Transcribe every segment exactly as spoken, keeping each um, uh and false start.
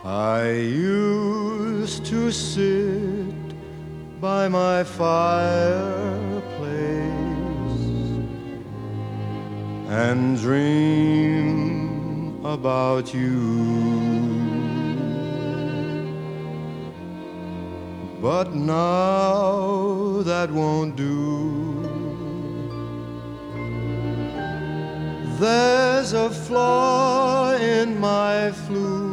I used to sit by my fireplace and dream about you, but now that won't do. There's a flaw in my flute.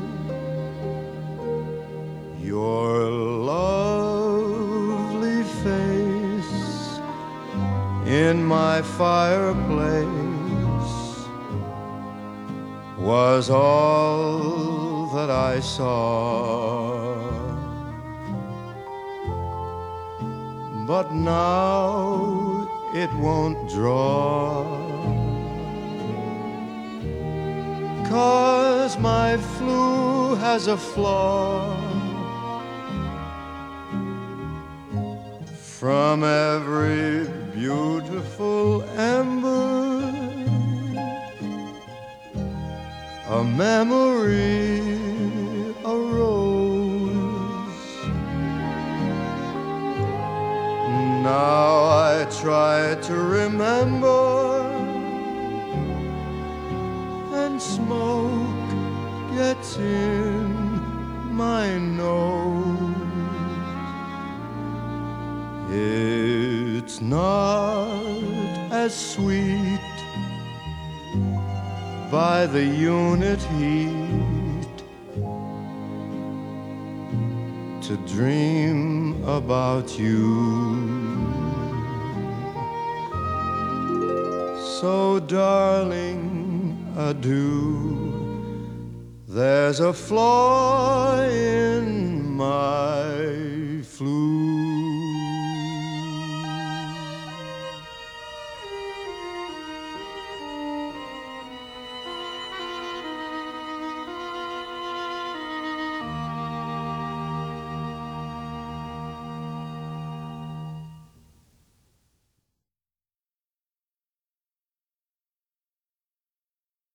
Your lovely face in my fireplace was all that I saw. But now it won't draw, 'cause my flue has a flaw. From every beautiful ember, a memory arose. Now I try to remember, and smoke gets in my nose. It's not as sweet by the unit heat to dream about you. So darling, adieu. There's a flaw in my